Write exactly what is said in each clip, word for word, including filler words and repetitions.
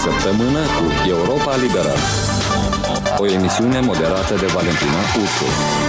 săptămână cu Europa Liberă. O emisiune moderată de Valentina Ursu.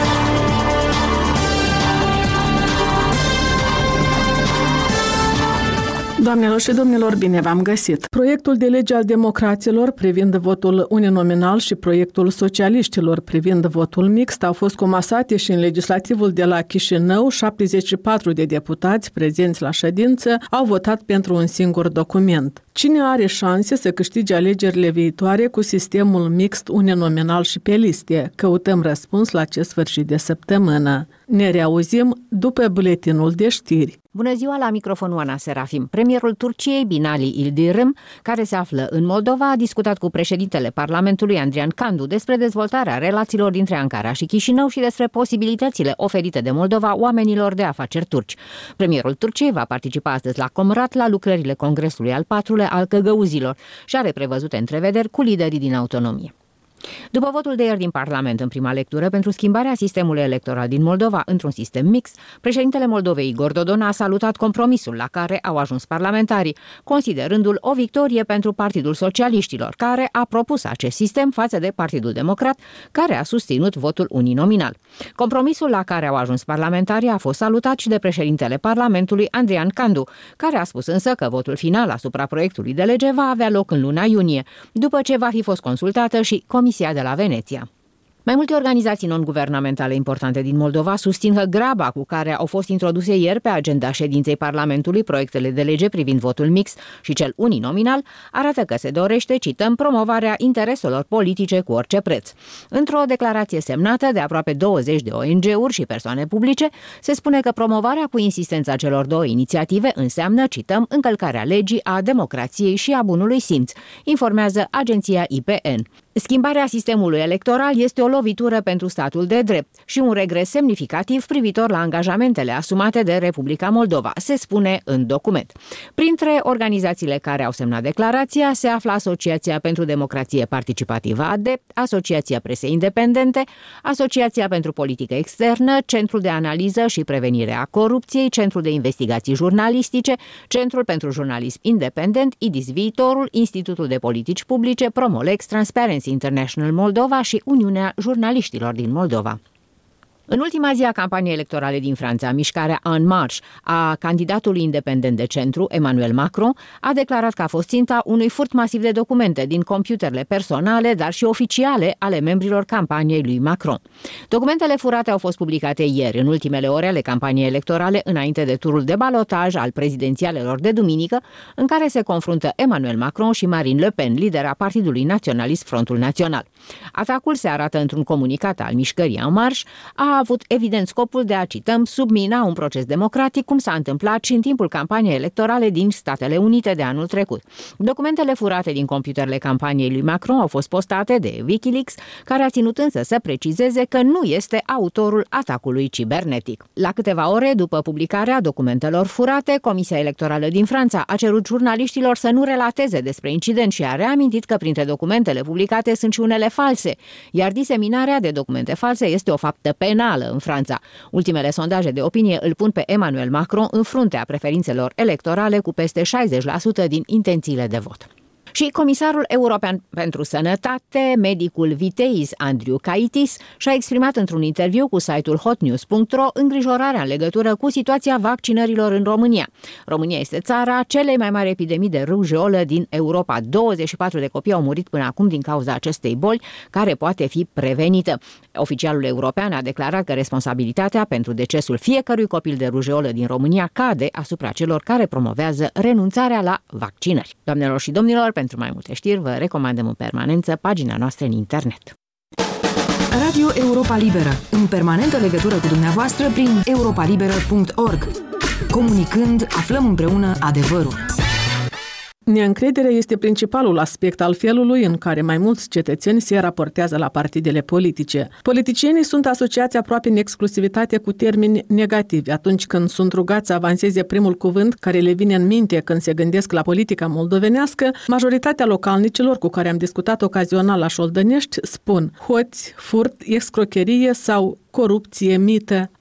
Doamnelor și domnilor, bine v-am găsit! Proiectul de lege al democraților privind votul uninominal și proiectul socialiștilor privind votul mixt au fost comasate și în legislativul de la Chișinău. șaptezeci și patru de deputați prezenți la ședință au votat pentru un singur document. Cine are șanse să câștige alegerile viitoare cu sistemul mixt uninominal și pe liste? Căutăm răspuns la acest sfârșit de săptămână. Ne reauzim după buletinul de știri. Bună ziua, la microfonul Ana Serafim. Premierul Turciei, Binali Yildirim, care se află în Moldova, a discutat cu președintele Parlamentului, Andrian Candu, despre dezvoltarea relațiilor dintre Ankara și Chișinău și despre posibilitățile oferite de Moldova oamenilor de afaceri turci. Premierul Turciei va participa astăzi la Comrat la lucrările Congresului al patrulea al Căgăuzilor și are prevăzute întrevederi cu liderii din autonomie. După votul de ieri din Parlament în prima lectură pentru schimbarea sistemului electoral din Moldova într-un sistem mix, președintele Moldovei Igor Dodon a salutat compromisul la care au ajuns parlamentarii, considerându-l o victorie pentru Partidul Socialiștilor, care a propus acest sistem față de Partidul Democrat, care a susținut votul uninominal. Compromisul la care au ajuns parlamentarii a fost salutat și de președintele Parlamentului, Andrian Candu, care a spus însă că votul final asupra proiectului de lege va avea loc în luna iunie, după ce va fi fost consultată și Comisia de la Veneția. Mai multe organizații non-guvernamentale importante din Moldova susțin că graba cu care au fost introduse ieri pe agenda ședinței Parlamentului proiectele de lege privind votul mix și cel uninominal arată că se dorește, cităm, promovarea intereselor politice cu orice preț. Într-o declarație semnată de aproape douăzeci de O N G-uri și persoane publice, se spune că promovarea cu insistența celor două inițiative înseamnă, cităm, încălcarea legii, a democrației și a bunului simț, informează agenția I P N. Schimbarea sistemului electoral este o lovitură pentru statul de drept și un regres semnificativ privitor la angajamentele asumate de Republica Moldova, se spune în document. Printre organizațiile care au semnat declarația se află Asociația pentru Democrație Participativă ADEPT, Asociația Presei Independente, Asociația pentru Politică Externă, Centrul de Analiză și Prevenire a Corupției, Centrul de Investigații Jurnalistice, Centrul pentru Jurnalism Independent, I D I S Viitorul, Institutul de Politici Publice, Promolex, Transparency International Moldova și Uniunea Jurnaliștilor din Moldova. În ultima zi a campaniei electorale din Franța, mișcarea En Marche a candidatului independent de centru, Emmanuel Macron, a declarat că a fost ținta unui furt masiv de documente din computerele personale, dar și oficiale ale membrilor campaniei lui Macron. Documentele furate au fost publicate ieri, în ultimele ore ale campaniei electorale, înainte de turul de balotaj al prezidențialelor de duminică, în care se confruntă Emmanuel Macron și Marine Le Pen, lidera Partidului Naționalist Frontul Național. Atacul, se arată într-un comunicat al mișcării En Marche, a a avut evident scopul de a, cităm, submina un proces democratic, cum s-a întâmplat și în timpul campaniei electorale din Statele Unite de anul trecut. Documentele furate din computerele campaniei lui Macron au fost postate de Wikileaks, care a ținut însă să precizeze că nu este autorul atacului cibernetic. La câteva ore după publicarea documentelor furate, Comisia Electorală din Franța a cerut jurnaliștilor să nu relateze despre incident și a reamintit că printre documentele publicate sunt și unele false, iar diseminarea de documente false este o faptă penală în Franța. Ultimele sondaje de opinie îl pun pe Emmanuel Macron în fruntea preferințelor electorale cu peste șaizeci la sută din intențiile de vot. Și comisarul european pentru sănătate, medicul Viteis Andriu Kaitis, și-a exprimat într-un interviu cu site-ul hotnews punct ro îngrijorarea în legătură cu situația vaccinărilor în România. România este țara celei mai mari epidemii de rujeolă din Europa. douăzeci și patru de copii au murit până acum din cauza acestei boli, care poate fi prevenită. Oficialul european a declarat că responsabilitatea pentru decesul fiecărui copil de rujeolă din România cade asupra celor care promovează renunțarea la vaccinări. Doamnelor și domnilor, pentru mai multe știri, vă recomandăm în permanență pagina noastră în internet. Radio Europa Liberă, în permanentă legătură cu dumneavoastră prin europa liberă punct org. Comunicând, aflăm împreună adevărul. Neîncrederea este principalul aspect al felului în care mai mulți cetățeni se raportează la partidele politice. Politicienii sunt asociați aproape în exclusivitate cu termeni negativi atunci când sunt rugați să avanseze primul cuvânt care le vine în minte când se gândesc la politica moldovenească. Majoritatea localnicilor cu care am discutat ocazional la Șoldănești spun hoți, furt, escrocherie sau corupție, mită.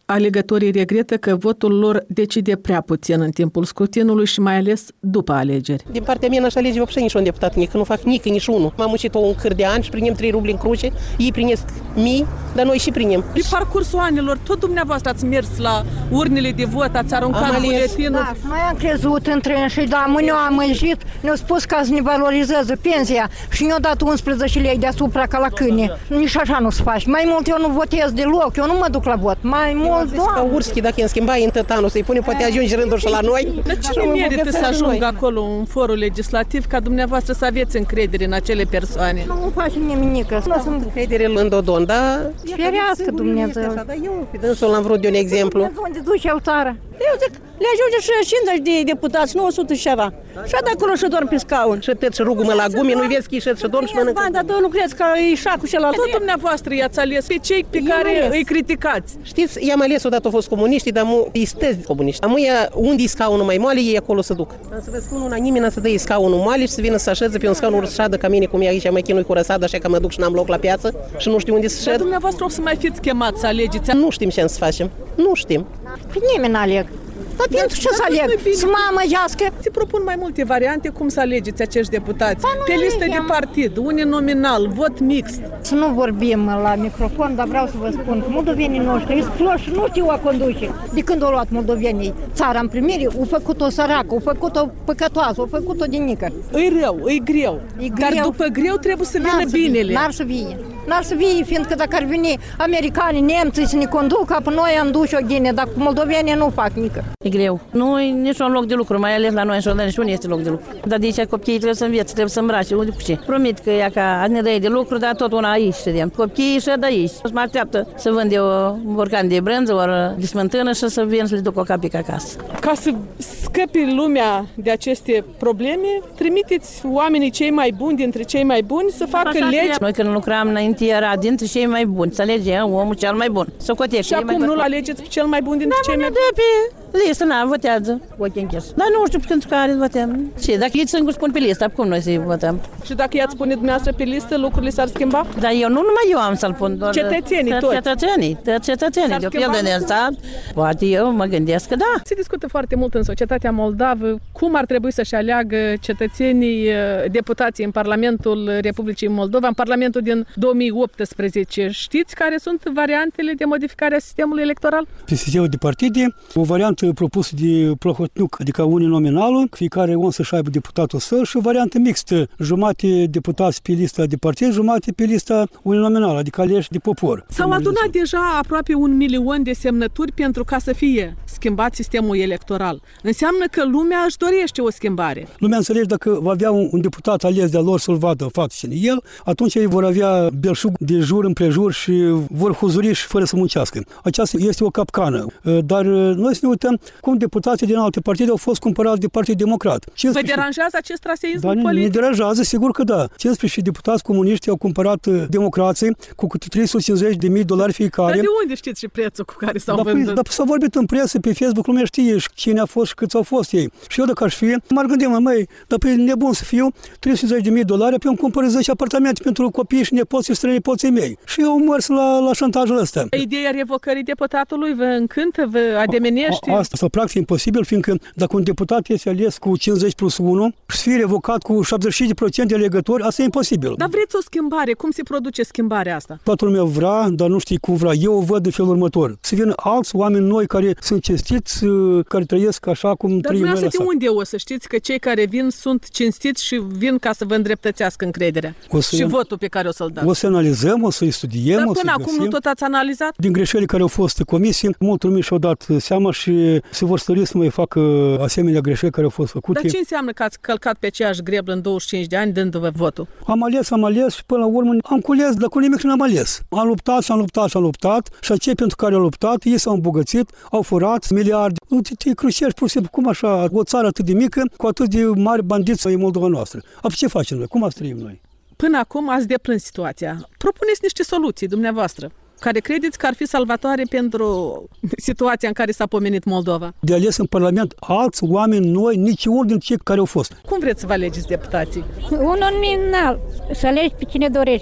Alegătorii regretă că votul lor decide prea puțin în timpul scrutinului și mai ales după alegeri. Din partea mea n-aș alege vopșe niciun deputat, nici, că nu fac nici, nici unul. M-am muncit-o un câr de ani și primim trei rubli în cruce, ei primesc mii, dar noi și primim. Pe parcursul anilor, tot dumneavoastră ați mers la urnele de vot, ați aruncat buletinul. Da, noi am crezut între și da, mâine am ieșit, ne-au spus ca să ne valorizează pensia și ne-au dat unsprezece lei deasupra ca la câine. Nici așa nu se face. Mai mult eu nu votez deloc, eu nu mă duc la vot. Mai mult, doamne. Ca Urschi, dacă îi schimba în tot anul, să-i pune, poate ajunge rândul și la noi. Dar cine merită să ajungă acolo în forul legislativ ca dumneavoastră să aveți încredere în acele persoane? Nu face nimic. Nu sunt încredere în Dodon, dar... Ferească Dumnezeu. Dar eu, pe dânsul l-am vrut de un exemplu. Unde duce o țară? Eu zic, le ajunge și cincizeci de deputați, nouă sute și ceva. Și de acolo și dorm pe scaun. Și tăt și rugul-mă la gume, nu vezi că ieșit și dorm și mănâncă. Bani, dar tu nu crezi că e șacul și ăla? Tot dumneavoastră i-ați ales pe cei pe care îi criticați. Știți, i-am ales odată au fost comuniști, dar mu îi stăzi comuniști. Amu ea, unde e scaunul mai moale, ei acolo să duc. Să vă spun una nimeni să dă scaunul moale și să vină să așeze pe un scaun urșadă ca mine, cum e aici, mai chinui cu răsadă, așa că mă duc și n-am loc la piață și nu știu unde să șed. Dar dumneavoastră o să mai fiți chemați să alegeți. Nu știm ce să facem. Nu știm. Pe nimeni n-aleg. Dar pentru ce să aleg? Să mă amăgească? Ți propun mai multe variante cum să alegeți acești deputați. Pe listă de partid, uninominal, vot mixt. Să nu vorbim la microfon, dar vreau să vă spun că moldovenii noștri sunt ploși, nu știu a conduce. De când au luat moldovenii țara în primire, au făcut-o săracă, au făcut-o păcătoasă, au făcut-o din nicăr. E rău, e greu. E Dar greu. după greu trebuie să vină binele. N-ar să vie. N-ar să vie, fiindcă dacă ar veni americanii, nemții să ne conducă, apoi noi am dus o ghine, dar moldovenii nu fac nică. E greu. Nu e niciun loc de lucru, mai ales la noi în Șoldani, nici unde este loc de lucru. Dar de aici copiii trebuie să învețe, trebuie să îmbrace, unde cu ce. Promit că ea ca ne dă de lucru, dar tot una aici ședem. Copiii și de aici. Mă așteaptă să vând eu un borcan de brânză, ori de smântână și să vin să le duc o capică acasă. Ca să scăpi lumea de aceste probleme, trimiteți oamenii cei mai buni dintre cei mai buni să facă Așa legi. Noi când lucram înainte era dintre cei mai buni, să alegem omul cel mai bun. Să cotești. Și acum nu-l alegeți pe cel mai bun dintre Da, cei mai buni. Da, pe listă, na, votează. Ochii închis. Dar nu știu pentru care votăm. Și dacă ei singuri spun pe listă, cum noi să-i votăm? Și dacă i-ați pune dumneavoastră pe listă, lucrurile s-ar schimba? Dar eu nu numai eu am să-l pun, doar Cetățenii toți. Cetățenii, cetățenii. De o pierdere de stat, poate eu mă gândesc că da. Se discută foarte mult în societatea moldavă cum ar trebui să-și aleagă cetățenii deputații în Parlamentul Republicii Moldova, în Parlamentul din două mii optsprezece. Știți care sunt variantele de modificare a sistemului electoral? Pe sistemul de partide, o variantă propusă de Plahotniuc, adică uninominalul, fiecare om să-și aibă deputatul său, și o variantă mixtă, jumate deputați pe lista de partid, jumate pe lista uninominală, adică aleși de popor. S-au adunat deja aproape un milion de semnături pentru ca să fie schimbat sistemul electoral. Înseamnă că lumea își dorește o schimbare. Lumea înțelege dacă va avea un, un deputat ales de-a lor să-l vadă în față și el, atunci ei vor avea belșug de jur împrejur și vor huzuri și fără să muncească. Aceasta este o capcană. Dar noi să ne uităm cum deputații din alte partide au fost cumpărați de Partidul Democrat. Vă deranjează acest traseism da, politic? Ne deranjează, sigur că da. cincisprezece deputați comuniști au cumpărat democrații cu câte trei sute cincizeci de mii de dolari fiecare. Dar de unde știți și prețul cu care s-au da, vândut? Dar s-a vorbit în presă, pe Facebook, lumea știe cine a fost și câți au fost ei. Și eu dacă aș fi, m-ar gândi, mă, măi, dar pe nebun să fiu, trei sute cincizeci de mii de dolari, pe îmi cumpăr zece apartamente pentru copii și nepoții și strănepoții mei. Și eu mers la, la șantajul ăsta. Ideea revocării deputatului vă încântă, vă ademenește? A, a, asta, practic, imposibil, fiindcă dacă un deputat este ales cu cincizeci plus unu și să fie revocat cu șaptezeci și cinci la sută de alegători, asta e imposibil. Dar vreți o schimbare? Cum se produce schimbarea asta? Toată lumea vrea, dar nu știi cum vrea. Eu o văd de felul următor. Să vină alți oameni noi care sunt cinstiți, care trăiesc așa cum dar trăim noi. Dar de unde o să știți că cei care vin sunt cinstiți și vin ca să vă îndreptățească încrederea? Să, și votul pe care o să-l dați? O să analizăm, o să-i studiem, dar o până să acum nu tot ați analizat? Din greșelile care au fost comise, multă lume și-au dat seama și se vor stări să mai facă asemenea greșeli care au fost făcute. Dar ce înseamnă că ați călcat pe aceeași greblă în douăzeci și cinci de ani dându-vă votul? Am ales, am ales și până la urmă am cules, dar cu nimic și n-am ales. Am luptat și am luptat și am luptat și acei pentru care au luptat, ei s-au îmbogățit, au furat miliarde. Uite, te crucești pur și simplu, cum așa, o țară atât de mică, cu atât de mari bandiți în Moldova noastră. Apoi ce facem noi? Cum ați trăim noi? Până acum ați deplâns situația. Propuneți niște soluții dumneavoastră, care credeți că ar fi salvatoare pentru situația în care s-a pomenit Moldova? De ales în Parlament alți oameni noi, niciunul din cei care au fost. Cum vreți să vă alegeți deputații? Unul nominal, să alegi pe cine dorești.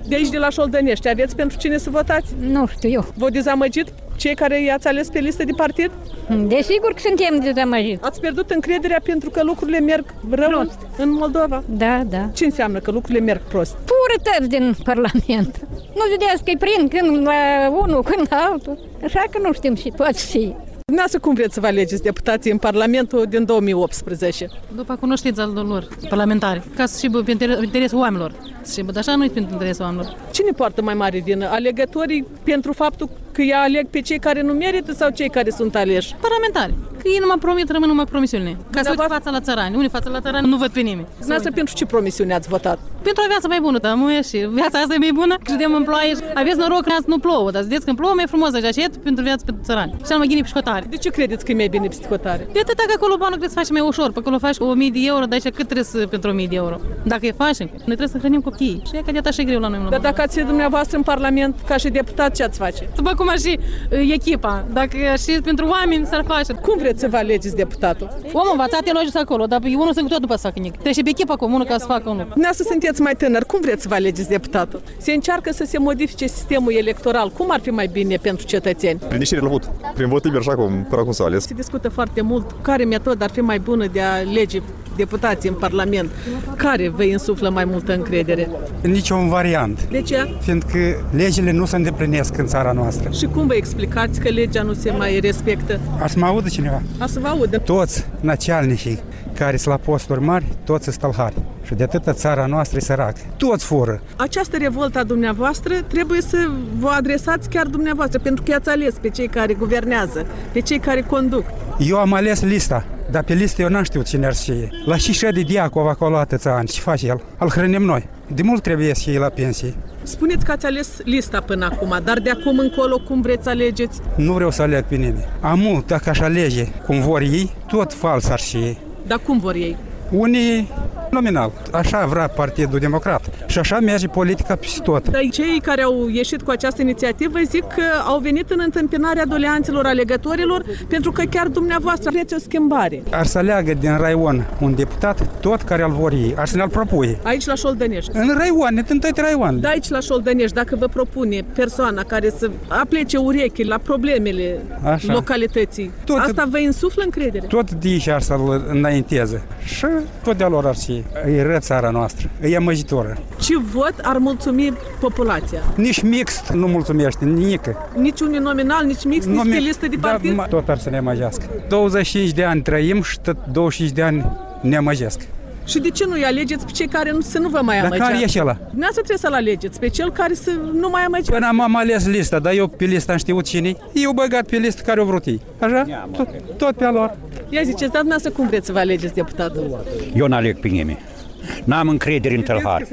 De aici, de la Șoldănești, aveți pentru cine să votați? Nu știu eu. V-au dezamăgit cei care i-ați ales pe listă de partid? Desigur că suntem dezamăgiți. Ați pierdut încrederea pentru că lucrurile merg rău Prost. în Moldova? Da, da. Ce înseamnă că lucrurile merg prost? Purătăți din Parlament. Nu vedeați că-i prind când la unul, când la altul. Așa că nu știm situații. Dumneavoastră cum vreți să vă alegeți deputații în Parlamentul din două mii optsprezece? După cunoștința lor, parlamentari, ca să și pentru interesul oamenilor. Și dar așa nu e pentru interesul oamenilor. Cine poartă mai mare din alegătorii pentru faptul că îi aleg pe cei care nu merită sau cei care sunt aleși? Parlamentari. Că ei nu mă promit, rămân numai promisiunile. Ca să uite fața la țărani. Unii fața la țărani nu văd pe nimeni. Dumneavoastră pentru ce promisiune ați votat? Pentru o viață mai bună, da, muie și viața asta e mai bună. Credem în ploaie. Aveți noroc că nu plouă, dar vedeți că plouă mai frumos așa și pentru viața pentru țărani. Și mai gine psihotare. De ce credeți că e mai bine psihotare? De atâta că acolo banul trebuie să faci mai ușor. Pe acolo faci o mie de euro, dar aici cât trebuie să, pentru o mie de euro? Dacă e faci, noi trebuie să hrănim copiii. Și e că de atât și greu la noi. Dar dacă ați fi dumneavoastră în Parlament ca și deputat, ce ați face? După cum ar și echipa, dacă și pentru oameni s-ar face. Cum vreți să vă alegeți deputatul? Omul învățat e logic acolo, dar unul singur tot după să facă nimic. Trebuie și pe echipa comună ca să facă unul. Dumneavoastră sunteți mai tânăr, cum vreți să vă alegeți deputatul? Se încearcă să se modifice sistemul electoral. Cum ar fi mai bine pentru cetățeni? Prin ieșire la vot, prin vot liber, așa cum, cum s-a ales. Se discută foarte mult care metodă ar fi mai bună de a alege deputații în Parlament. Care vă insuflă mai multă încredere? Niciun variant. De ce? Fiindcă legile nu se îndeplinesc în țara noastră. Și cum vă explicați că legea nu se mai respectă? Ar să mă audă cineva? Ar să vă audă. Toți națialnicii care sunt la posturi mari, toți sunt stălhari. Și de atâta țara noastră e săracă. Toți fură. Această revoltă a dumneavoastră trebuie să vă adresați chiar dumneavoastră, pentru că i-ați ales pe cei care guvernează, pe cei care conduc. Eu am ales lista, dar pe listă eu n-am știut cine ar să fie. La și Ședi Diacov acolo atâția ani. Ce face el? Îl hrănim noi. De mult trebuie să fie la pensie. Spuneți că ați ales lista până acum, dar de acum încolo cum vreți să alegeți? Nu vreau să aleg pe nimeni. Am mult, dacă aș alege cum vor ei, tot fals ar și ei. Dar cum vor ei? Unii nominal. Așa vrea Partidul Democrat. Și așa merge politica peste tot. Dar cei care au ieșit cu această inițiativă zic că au venit în întâmpinarea doleanțelor alegătorilor pentru că chiar dumneavoastră vreți o schimbare. Ar să aleagă din raion un deputat tot care îl vor ei. Ar să ne-l propune. Aici la Șoldănești. În raion, în toate raioanele. Da, aici la Șoldănești, dacă vă propune persoana care să aplece urechi la problemele așa. Localității, tot, asta vă insuflă încredere? Tot de aici ar să-l înainteze. Și tot de-a lor ar fi. E rău țara noastră, e amăjitoră. Ce vot ar mulțumi populația? Nici mixt nu mulțumește, nică. Nici unul nominal, nici mixt, nici pe listă de partid? Da, tot ar să ne amăgească. douăzeci și cinci de ani trăim și tot douăzeci și cinci de ani ne amăgesc. Și de ce nu-i alegeți pe cei care nu, să nu vă mai amăgească? Dar care e acela? Dumneavoastră trebuie să-l alegeți pe cel care să nu mai amăgească. Până am ales lista, dar eu pe lista am știut cine. Eu băgat pe listă care o vrut ei. Așa? Tot, tot pe lor. Ia ziceți, dar dumneavoastră cum vreți să vă alegeți deputatul? Eu n-aleg pe nimeni. N-am încredere în tălhari.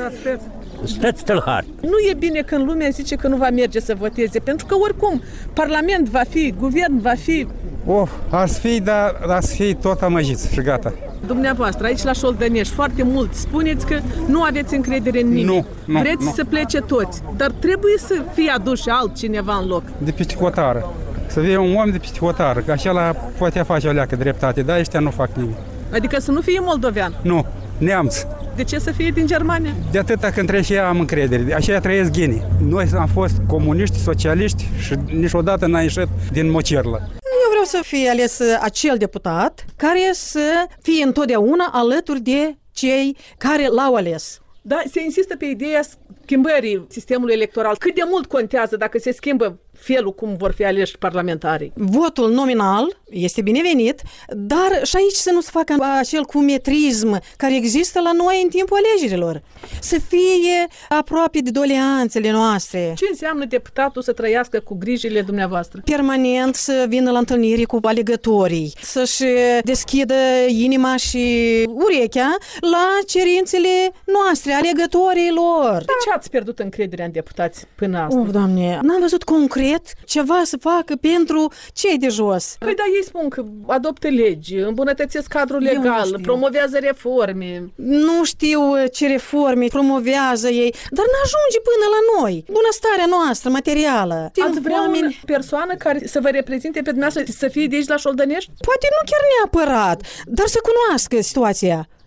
Stați tălhari. Nu e bine când lumea zice că nu va merge să voteze, pentru că oricum Parlament va fi, guvern va fi. Of, ar să fie, dar ar să fie tot amăgiți și gata. Dumneavoastră, aici la Șoldănești, foarte mult spuneți că nu aveți încredere în nimeni. Nu, nu, vreți nu. să plece toți, dar trebuie să fie aduși altcineva în loc. De peste hotară. Să fie un om de peste hotară, că acela poate face o leacă dreptate, dar ăștia nu fac nimic. Adică să nu fie moldovean? Nu, neamț. De ce să fie din Germania? De atâta când trece ea am încredere, așa trăiesc ghinii. Noi am fost comuniști, socialiști și niciodată n-am ieșit din mocerlă. Eu vreau să fie ales acel deputat care să fie întotdeauna alături de cei care l-au ales. Da, se insistă pe ideea schimbării sistemului electoral. Cât de mult contează dacă se schimbă felul cum vor fi aleși parlamentarii? Votul nominal este binevenit, dar și aici să nu se facă acel cumetrism care există la noi în timpul alegerilor. Să fie aproape de doleanțele noastre. Ce înseamnă deputatul să trăiască cu grijile dumneavoastră? Permanent să vină la întâlniri cu alegătorii, să-și deschidă inima și urechea la cerințele noastre, alegătorilor. De ce ați pierdut încrederea în deputați până astăzi? Of, Doamne, n-am văzut concret ceva să facă pentru cei de jos. Păi da, ei spun că adoptă legi, îmbunătățesc cadrul legal, promovează reforme. Nu știu ce reforme promovează ei, dar n-ajunge până la noi. Bunăstarea noastră materială. Ați vrea oameni... o persoană care să vă reprezinte pe dumneavoastră, să fie de aici la Șoldănești? Poate nu chiar neapărat, dar să cunoască situația.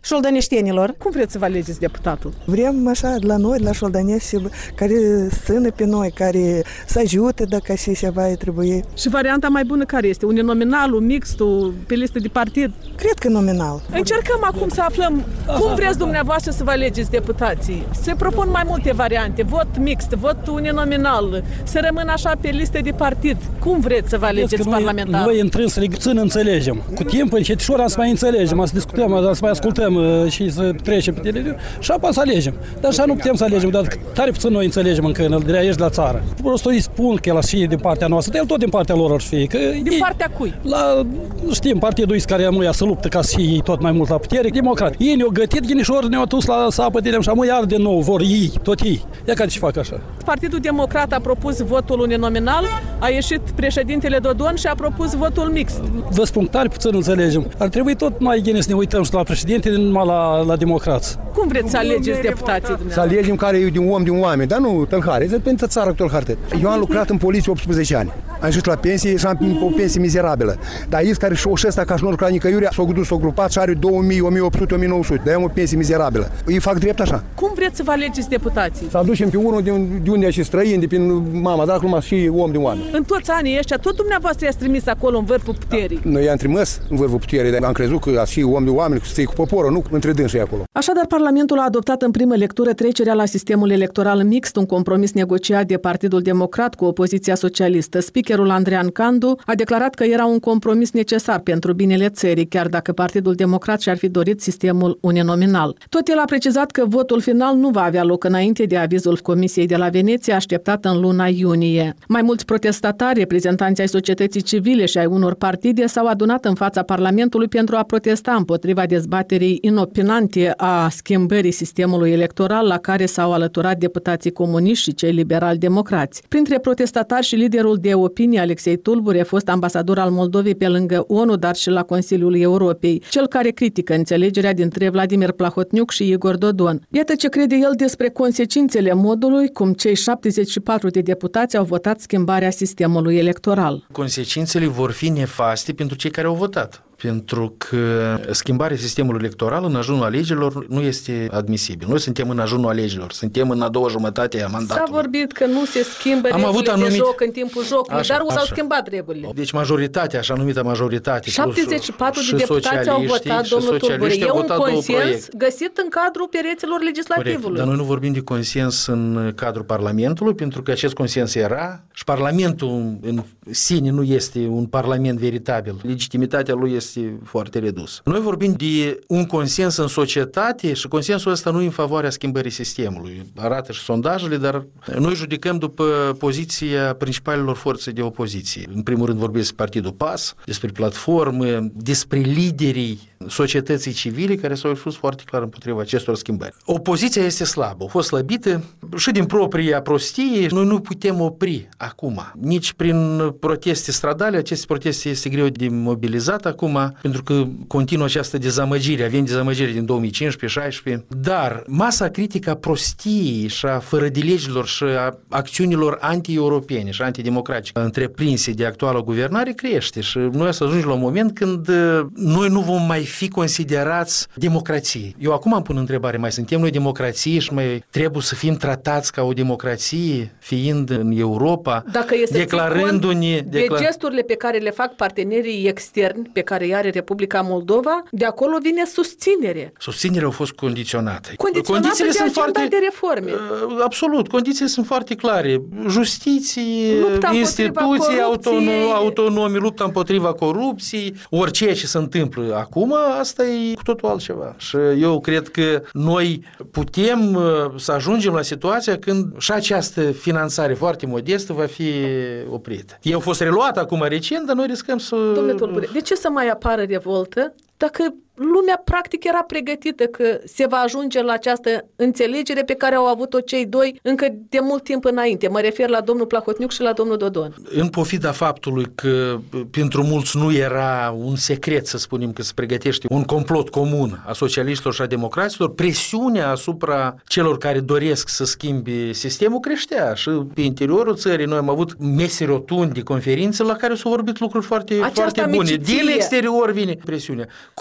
șoldăneștenilor. Cum vreți să vă alegeți deputatul? Vrem așa de la noi, de la șoldănești, care țină pe noi, care să ajute dacă și ceva îi trebuie. Și varianta mai bună care este? Uninominalul, mixtul, pe listă de partid? Cred că nominal. Încercăm acum să aflăm cum vreți dumneavoastră să vă alegeți deputații. Se propun mai multe variante. Vot mixt, vot uninominal, să rămână așa pe listă de partid. Cum vreți să vă alegeți parlamentar? Noi intrăm să le țin înțelegem. Cu timpul, încetișor, am să mai înțelegem, am să discutăm, am să mai ascultăm și să trecem pe televiziune și apoi să alegem. Dar așa nu putem să alegem, dar tare puțin noi înțelegem încă, de aici de la țară. Prostul îi spun că el ar fi din partea noastră, el tot din partea lor ar fi. Că din ei, partea cui? La, știm, partidul care amuia să luptă ca să fie tot mai mult la putere, democrat. Ei ne-au gătit, ghinișor ne-au dus la sapă de și amu iar de nou vor ei, tot ei. Ia care ce fac așa. Partidul Democrat a propus votul uninominal, a ieșit președintele Dodon și a propus votul mixt. Vă spun, tare puțin înțelegem. Ar trebui tot mai bine să ne uităm și la președinte, numai la, la democrați. Cum vreți să alegeți deputații dumneavoastră? Să alegem care e din om, din oameni, dar nu tălhare, e pentru țară cu tălharte. Eu am lucrat în poliție optsprezece ani. Am ajuns la pensie și am o pensie mizerabilă. Dar aici care și ăsta ca și nu lucra nicăiuri, s-au dus, s-au grupat și are două mii, o mie opt sute, o mie nouă sute. Dar am o pensie mizerabilă. Îi fac drept așa. Cum vreți să vă alegeți deputații? Să aducem pe unul de, de unde și străin, de prin mama, dar acum și om de oameni. În toți anii ăștia, tot dumneavoastră i-ați trimis acolo în vârful puterii. Da. Noi i-am trimis în vârful puterii, dar am crezut că ați și om de oameni, că să-i cu poporul, nu între dânsii acolo. Așadar, Parlamentul a adoptat în primă lectură trecerea la sistemul electoral mixt, un compromis negociat de Partidul Democrat cu opoziția socialistă. Speakerul Andrian Candu a declarat că era un compromis necesar pentru binele țării, chiar dacă Partidul Democrat și-ar fi dorit sistemul uninominal. Tot el a precizat că votul final nu va avea loc înainte de avizul Comisiei de la Veneția, așteptat în luna iunie. Mai mulți protestatari, reprezentanți ai societății civile și ai unor partide s-au adunat în fața Parlamentului pentru a protesta împotriva dezbaterii inopinante a schimbării sistemului electoral la care s-au alăturat deputații comuniști și cei liberal-democrați. Printre protestatari și liderul de opinie Alexei Tulbure, fost ambasador al Moldovei pe lângă O N U, dar și la Consiliul Europei, cel care critică înțelegerea dintre Vladimir Plahotniuc și Igor Dodon. Iată ce crede el despre consecințele modului cum cei șaptezeci și patru de deputați au votat schimbarea sistemului electoral. Consecințele vor fi nefaste pentru cei care au votat. Pentru că schimbarea sistemului electoral în ajunul alegerilor nu este admisibil. Noi suntem în ajunul alegerilor, suntem în a doua jumătate a mandatului. S-a vorbit că nu se schimbă Am regulile anumit... de joc în timpul jocului, așa, dar s-au așa. schimbat regulile. Deci majoritatea, așa numită majoritate, șaptezeci și patru de deputați au votat, domnul Tulbure. E un consens găsit în cadrul pereților legislativului. Corect, dar noi nu vorbim de consens în cadrul Parlamentului, pentru că acest consens era și Parlamentul în sine nu este un parlament veritabil. Legitimitatea lui este foarte redusă. Noi vorbim de un consens în societate și consensul ăsta nu e în favoarea schimbării sistemului. Arată și sondajele, dar noi judecăm după poziția principalelor forțe de opoziție. În primul rând vorbesc despre Partidul P A S, despre platformă, despre liderii societății civile care s-au expus foarte clar împotriva acestor schimbări. Opoziția este slabă, a fost slăbită și din propria prostie. Noi nu putem opri acum, nici prin proteste stradale. Aceste proteste este greu de mobilizat acum, pentru că continuă această dezamăgire. Avem dezamăgire din două mii cincisprezece șaisprezece, dar masa critică a prostiei și a fără de legilor și a acțiunilor anti-europene și antidemocratice întreprinse de actuală guvernare crește și noi să ajungem la un moment când noi nu vom mai fi considerați democrație. Eu acum îmi pun întrebare, mai suntem noi democrație și mai trebuie să fim tratați ca o democrație fiind în Europa, dacă este declarându-ne de declar... gesturile pe care le fac partenerii externi pe care îi are Republica Moldova, de acolo vine susținere. Susținerea a fost condiționată. Condiționată de agenda foarte, de reforme. Absolut, condițiile sunt foarte clare. Justiție, lupta instituții autonom, autonome, lupta împotriva corupției, orice ce se întâmplă acum, asta e cu totul altceva. Și eu cred că noi putem să ajungem la situația când și această finanțare foarte modestă va fi oprită. Eu a fost reluat acum recent, dar noi riscăm să... Domnule Tulbure, de ce să mai apară revoltă dacă lumea practic era pregătită că se va ajunge la această înțelegere pe care au avut-o cei doi încă de mult timp înainte? Mă refer la domnul Plahotniuc și la domnul Dodon. În pofida faptului că pentru mulți nu era un secret, să spunem, că se pregătește un complot comun a socialiștilor și a democraților, presiunea asupra celor care doresc să schimbe sistemul creștea și pe interiorul țării noi am avut mese rotunde, conferințe la care s-au vorbit lucruri foarte, foarte bune. Din exterior vine presiunea. Cu speranță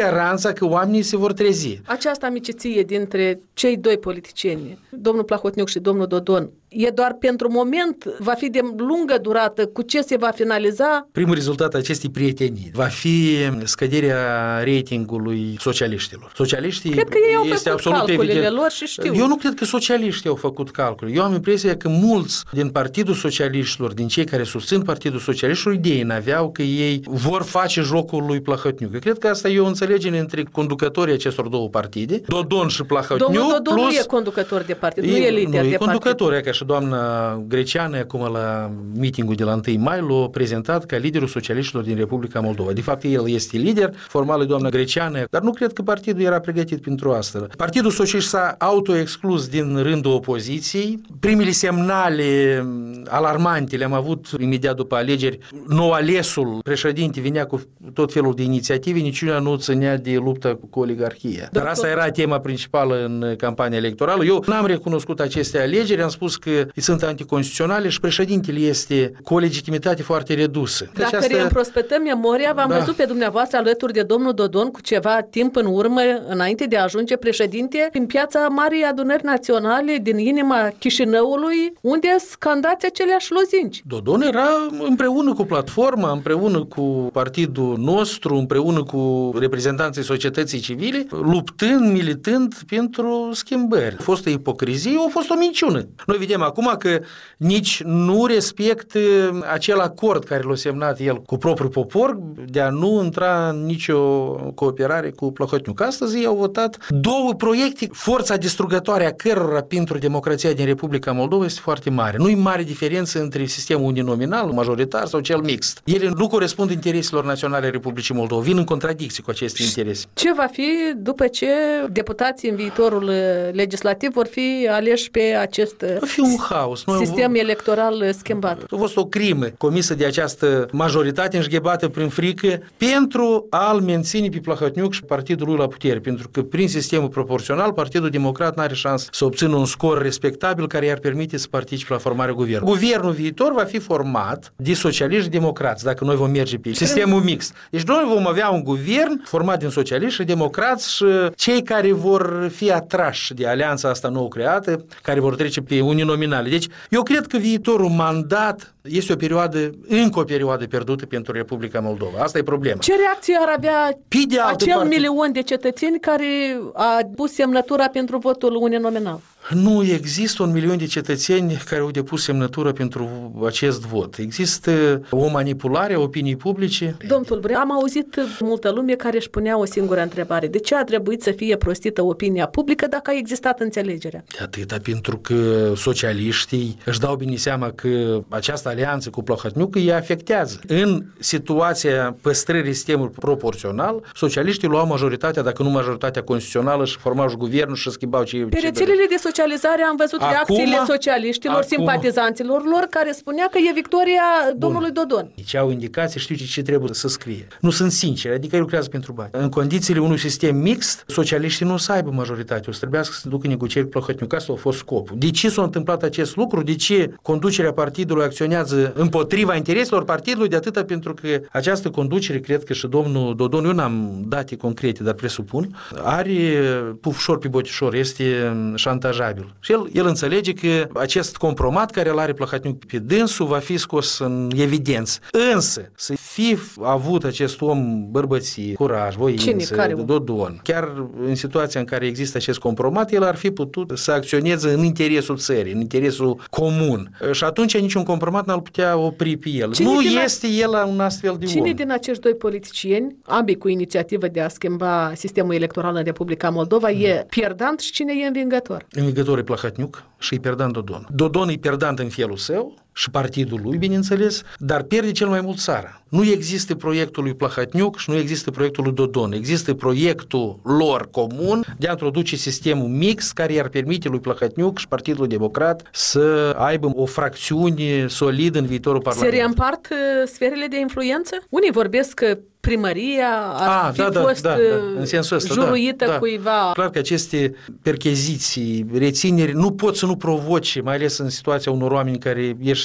speranța că oamenii se vor trezi. Această amiciție dintre cei doi politicieni, domnul Plahotniuc și domnul Dodon, e doar pentru moment? Va fi de lungă durată? Cu ce se va finaliza? Primul rezultat acestei prietenii va fi scăderea ratingului socialiștilor. Socialiștii cred că ei au este făcut absolut calculele evident. lor și știu. Eu nu cred că socialiștii au făcut calcule. Eu am impresia că mulți din Partidul Socialiștilor, din cei care susțin Partidul Socialiștilor, idei n-aveau că ei vor face jocul lui Plahotniuc. Eu cred că asta e o înțelegere între conducătorii acestor două partide, Dodon și Plahotniuc. Domnul Dodon plus... nu e conducător de partid, nu e lider nu, de e conducător, partid. Ca și doamna Greceană, acum la meetingul de la întâi mai, l-a prezentat ca liderul socialiștilor din Republica Moldova. De fapt, el este lider, formal e doamna Greceană, dar nu cred că partidul era pregătit pentru asta. Partidul Socialist s-a autoexclus din rândul opoziției. Primele semnale alarmante le-am avut imediat după alegeri. Nou alesul președinte venea cu tot felul de inițiative, niciuna nu ținea de lupta cu oligarhia. Dar asta era tema principală în campania electorală. Eu n-am recunoscut aceste alegeri, am spus că sunt anticonstituționale și președintele este cu o legitimitate foarte redusă. Dacă Deci asta... reîmprospătăm memoria, v-am Da. văzut pe dumneavoastră alături de domnul Dodon cu ceva timp în urmă, înainte de a ajunge președinte, în piața Marii Adunări Naționale din inima Chișinăului, unde scandați aceleași lozinci. Dodon era împreună cu platforma, împreună cu partidul nostru, împreună cu reprezentanții societății civile, luptând, militând pentru schimbări. A fost o ipocrizie, a fost o minciună. Noi vedem acum că nici nu respectă acel acord care l-a semnat el cu propriul popor de a nu intra în nicio cooperare cu Plahotniuc. Astăzi ei au votat două proiecte, forța distrugătoare a cărora pentru democrația din Republica Moldova este foarte mare. Nu e mare diferență între sistemul uninominal, majoritar sau cel mixt. Ele nu corespund intereselor naționale Republicii Moldova, vin în contradicție cu aceste interese. Ce va fi după ce deputații în viitorul legislativ vor fi aleși pe acest Va fi un haos. Noi sistem electoral schimbat? A fost o crimă comisă de această majoritate înșghebată prin frică pentru a-l menține pe Plahotniuc și partidul lui la putere, pentru că prin sistemul proporțional Partidul Democrat n-are șansă să obțină un scor respectabil care i-ar permite să participe la formarea guvernului. Guvernul viitor va fi format de socialiști democrați, dacă noi vom merge pe sistemul mixt. Deci noi vom avea un guvern format din socialiști și democrați și cei care vor fi atrași de alianța asta nou creată, care vor trece pe uninominale. Deci eu cred că viitorul mandat este o perioadă, încă o perioadă pierdută pentru Republica Moldova. Asta e problema. Ce reacție ar avea acel parte... milion de cetățeni care a pus semnătura pentru votul uninominal? Nu există un milion de cetățeni care au depus semnătură pentru acest vot. Există o manipulare a opiniei publice. Domnul Tulbre, am auzit multă lume care își punea o singură întrebare. De ce a trebuit să fie prostită opinia publică dacă a existat înțelegerea? De atâta, pentru că socialiștii își dau bine seama că această alianță cu Plahotniuc îi afectează. În situația păstrării sistemului proporțional, socialiștii luau majoritatea, dacă nu majoritatea constituțională, și formau guvernul și schimbau ce... Pe rețelele de socializare am văzut Acum, reacțiile socialiștilor, acum, simpatizanților lor, care spunea că e victoria domnului Dodon. Deci au indicații, știu ce trebuie să scrie. Nu sunt sinceri, adică ei lucrează pentru bani. În condițiile unui sistem mixt, socialiștii nu o să aibă majoritate, o să trebuiască să ducă negocieri cu Plahotniuc. Asta a fost scopul. De ce s-a întâmplat acest lucru? De ce conducerea partidului acționează împotriva intereselor partidului? De atâta pentru că această conducere, cred că și domnul Dodon, eu n-am date concrete, dar presupun, are pufșor pe botișor, este șantajabil. Și el, el înțelege că acest compromat care îl are Plahotniuc pe dânsul va fi scos în evidență. Însă, să fi avut acest om bărbăție, curaj, voință, Dodon, chiar în situația în care există acest compromat, el ar fi putut să acționeze în interesul țării, în interesul comun. Și atunci niciun compromat n-ar putea opri pe el. Cine nu este a... el un astfel de Cine om. Cine din acești doi politicieni, ambii cu inițiativă de a schimba sistemul electoral în Republica Moldova, hmm. e pierdant și cine e învingător? Învingător e Plahotniuc și e pierdant Dodon. Dodon e pierdant în felul său și partidul lui, bineînțeles, dar pierde cel mai mult țara. Nu există proiectul lui Plahotniuc și nu există proiectul lui Dodon. Există proiectul lor comun de a introduce sistemul mix care i-ar permite lui Plahotniuc și Partidul Democrat să aibă o fracțiune solidă în viitorul Parlament. Se reîmpart uh, sferele de influență? Unii vorbesc că primăria ar A, fi da, da, fost da, da, în sensul ăsta, juruită da, da. cuiva. Clar că aceste percheziții, rețineri nu pot să nu provoce, mai ales în situația unor oameni care ieși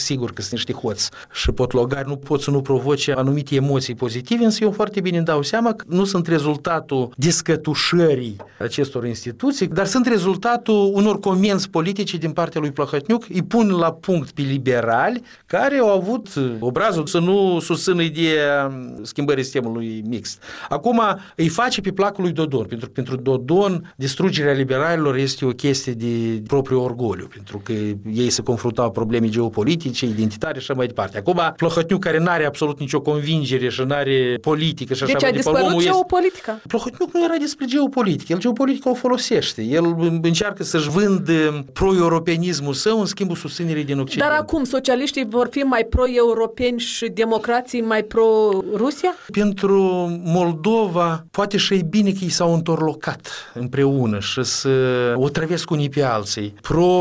și sigur că sunt niște hoți și potlogari nu pot să nu provoce anumite emoții pozitive, însă eu foarte bine îmi dau seama că nu sunt rezultatul descătușării acestor instituții, dar sunt rezultatul unor comenzi politice din partea lui Plahotniuc, îi pun la punct pe liberali care au avut obrazul să nu susțină ideea schimbării sistemului mixt. Acum îi face pe placul lui Dodon, pentru că pentru Dodon distrugerea liberalilor este o chestie de propriu orgoliu, pentru că ei se confruntau probleme geopolitice, identitare și așa mai departe. Acum Plahotniuc, care n-are absolut nicio convingere și n-are politică și așa deci mai departe. departe. Deci a dispărut geopolitica. Este... Plahotniuc nu era despre geopolitică, el geopolitica o folosește. El încearcă să-și vândă pro-europenismul său în schimbul susținerii din Occident. Dar acum socialiștii vor fi mai pro-europeni și democrații mai pro-Rusia? Pentru Moldova poate și e bine că ei s-au întorlocat împreună și să o trăvesc unii pe alții.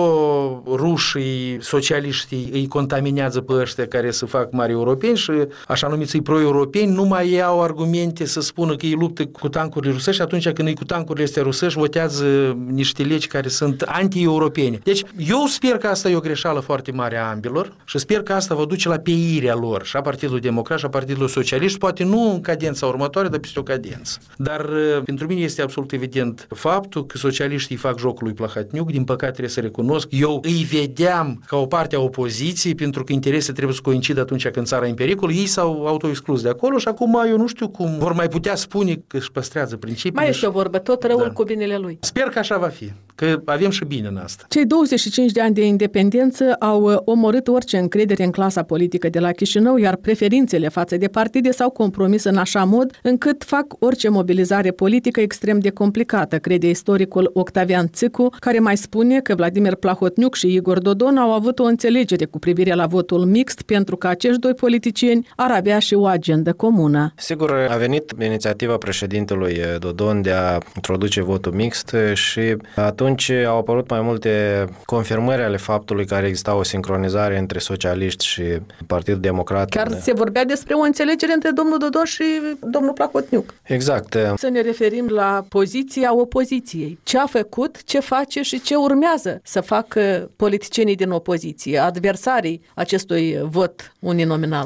Pro-rușii, socialiștii îi contaminează pe ăștia care se fac mari europeni și așa numiții pro-europeni nu mai iau argumente să spună că ei luptă cu tancurile rusești, atunci când ei cu tancurile astea rusești votează niște legi care sunt anti-europene. Deci eu sper că asta e o greșeală foarte mare a ambilor și sper că asta va duce la peirea lor și a Partidului Democrat și a Partidului Socialist, poate nu în cadența următoare, dar peste o cadență. Dar pentru mine este absolut evident faptul că socialiștii fac jocul lui Plahotniuc, din păcate trebuie să recunosc, eu îi vedeam ca o parte a opoziției, pentru că interesele trebuie să coincidă atunci când țara e în pericol, ei s-au autoexclus de acolo și acum eu nu știu cum vor mai putea spune că își păstrează principiile. Mai este o vorbă, tot răul da. cu binele lui. Sper că așa va fi, că avem și bine în asta. Cei douăzeci și cinci de ani de independență au omorât orice încredere în clasa politică de la Chișinău, iar preferințele față de partide s-au compromis în așa mod încât fac orice mobilizare politică extrem de complicată, crede istoricul Octavian Țicu, care mai spune că Vladimir Plahotniuc și Igor Dodon au avut o înțelegere cu privire la votul mixt pentru că acești doi politicieni ar avea și o agendă comună. Sigur, a venit inițiativa președintelui Dodon de a introduce votul mixt și atunci au apărut mai multe confirmări ale faptului că exista o sincronizare între socialiști și Partidul Democrat. Chiar se vorbea despre o înțelegere între domnul Dodon și domnul Plahotniuc. Exact. Să ne referim la poziția opoziției. Ce a făcut, ce face și ce urmează să facă politicienii din opoziție, adversarii acestui vot uninominal?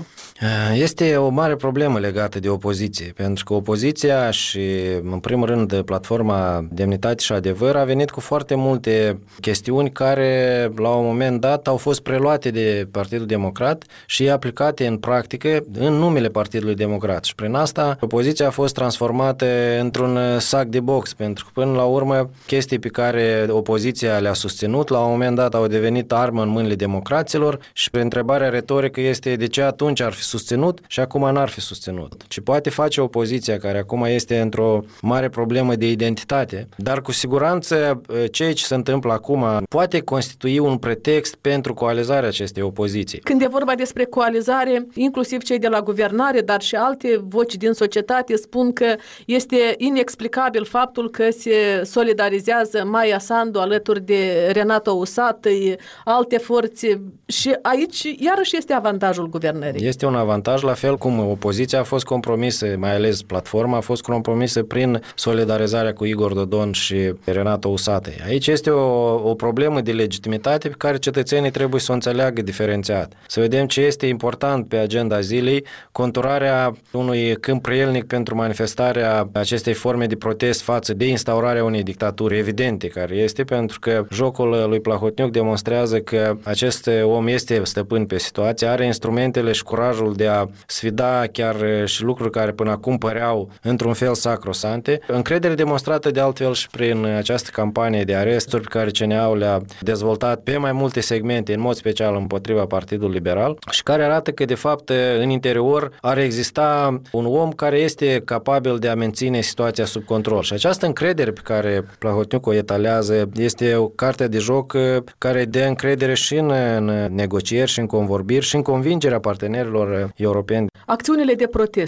Este o mare problemă legată de opoziție, pentru că opoziția și, în primul rând, platforma Demnitate și Adevăr a venit cu foarte multe chestiuni care, la un moment dat, au fost preluate de Partidul Democrat și aplicate în practică în numele Partidului Democrat. Și prin asta, opoziția a fost transformată într-un sac de box, pentru că, până la urmă, chestii pe care opoziția le-a susținut, la un moment dat au devenit armă în mâinile democraților și întrebarea retorică este de ce atunci ar fi susținut și acum n-ar fi susținut. Ce poate face opoziția, care acum este într-o mare problemă de identitate, dar cu siguranță ceea ce se întâmplă acum poate constitui un pretext pentru coalizarea acestei opoziții. Când e vorba despre coalizare, inclusiv cei de la guvernare, dar și alte voci din societate spun că este inexplicabil faptul că se solidarizează Maia Sandu alături de Renato Usatăi, alte forțe și aici iarăși este avantajul guvernării. Este un avantaj, la fel cum opoziția a fost compromisă, mai ales platforma a fost compromisă prin solidarizarea cu Igor Dodon și Renato Usatăi. Aici este o, o problemă de legitimitate pe care cetățenii trebuie să o înțeleagă diferențiat. Să vedem ce este important pe agenda zilei, conturarea unui câmp prielnic pentru manifestarea acestei forme de protest față de instaurarea unei dictaturi evidente care este, pentru că jocul lui Plahotniuc demonstrează că acest om este stăpân pe situație, are instrumentele și curajul de a sfida chiar și lucruri care până acum păreau într-un fel sacrosante. Încredere demonstrată de altfel și prin această campanie de aresturi pe care C N A-ul le-a dezvoltat pe mai multe segmente, în mod special împotriva Partidului Liberal, și care arată că de fapt în interior ar exista un om care este capabil de a menține situația sub control. Și această încredere pe care Plahotniuc o etalează este o carte de joc care dă încredere și în, în negocieri și în convorbiri și în convingerea partenerilor europeni. Acțiunile de protest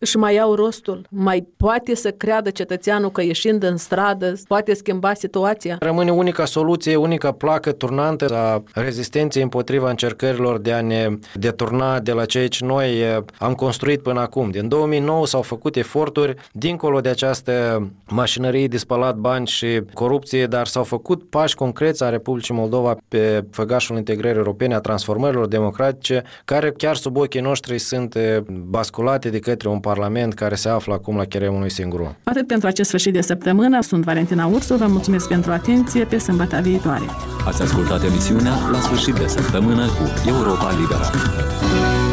își mai iau rostul? Mai poate să creadă cetățeanul că ieșind în stradă poate schimba situația? Rămâne unica soluție, unica placă turnantă a rezistenței împotriva încercărilor de a ne deturna de la ceea ce noi am construit până acum. Din două mii nouă s-au făcut eforturi dincolo de această mașinărie de spălat bani și corupție, dar s-au făcut pași concreți a Republicii Moldova pe făgașul integrării europene, a transformărilor democratice, care chiar sub ochii noștri sunt basculate de către un parlament care se află acum la cheremul unui singur om. Atât pentru acest sfârșit de săptămână. Sunt Valentina Ursu, vă mulțumesc pentru atenție, pe sâmbătă viitoare. Ați ascultat emisiunea La sfârșit de săptămână cu Europa Liberă.